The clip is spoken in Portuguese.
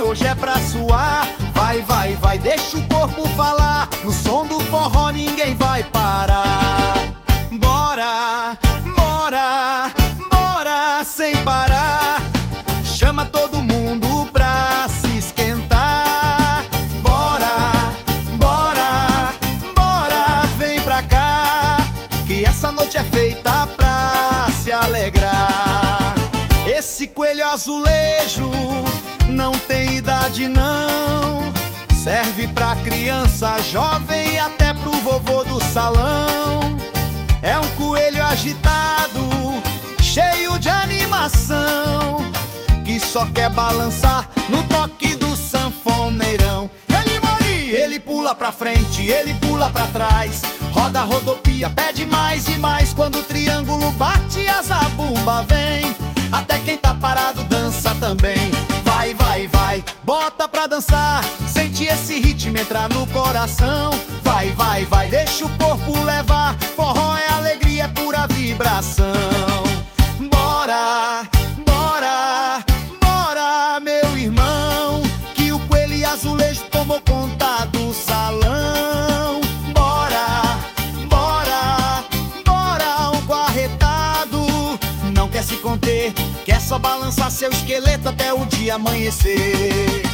hoje é pra suar. Vai, vai, vai, deixa o corpo falar. No som do forró ninguém vai parar. Bora, bora, bora sem parar. Chama todo mundo pra se esquentar. Bora, bora, bora, vem pra cá, que essa noite é feita pra se alegrar. Esse coelho azulejo não tem idade não. Serve pra criança, jovem e até pro vovô do salão. É um coelho agitado, cheio de animação, que só quer balançar no toque do sanfoneirão. Ele pula pra frente, ele pula pra trás, roda, rodopia, pede mais e mais. Quando o triângulo bate, a zabumba vem. Até quem tá parado dança também. Vai, vai, vai, bota pra dançar. Sente esse ritmo entrar no coração. Vai, vai, vai, deixa o corpo levar. Forró é alegria, é pura vibração. Bora, bora, bora, meu irmão, que o coelho azulejo tomou conta do salão. Bora, bora, bora, o arretado não quer se conter, quer só balançar seu esqueleto até o dia amanhecer.